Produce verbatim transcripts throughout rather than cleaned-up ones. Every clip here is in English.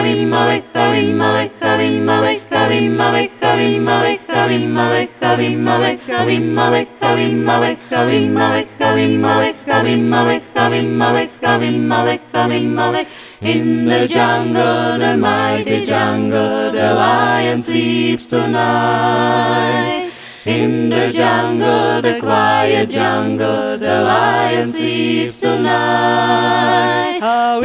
In the jungle, the mighty jungle, the lion sleeps tonight. In the jungle, the quiet jungle, the lion sleeps tonight.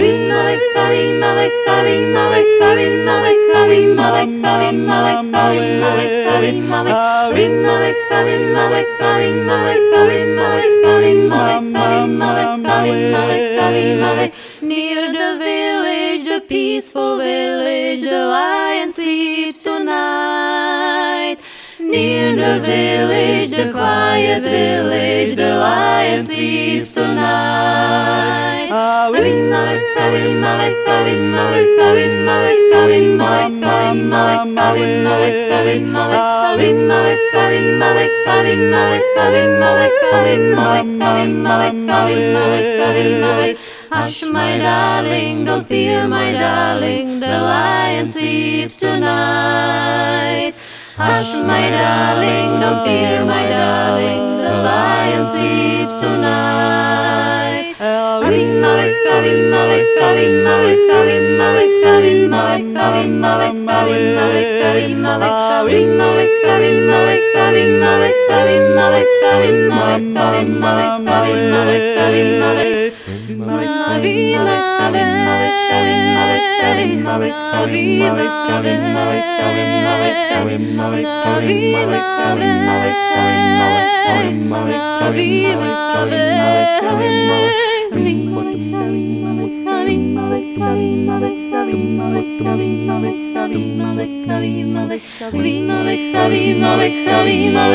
Near the village, the peaceful village, the lion sleeps tonight. Near the village, the quiet village, the lion sleeps tonight. Hush, my darling, don't fear, my darling, the lion sleeps tonight. Hush, my darling, don't fear, my darling, the lion sleeps tonight.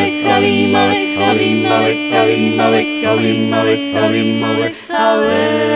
Away.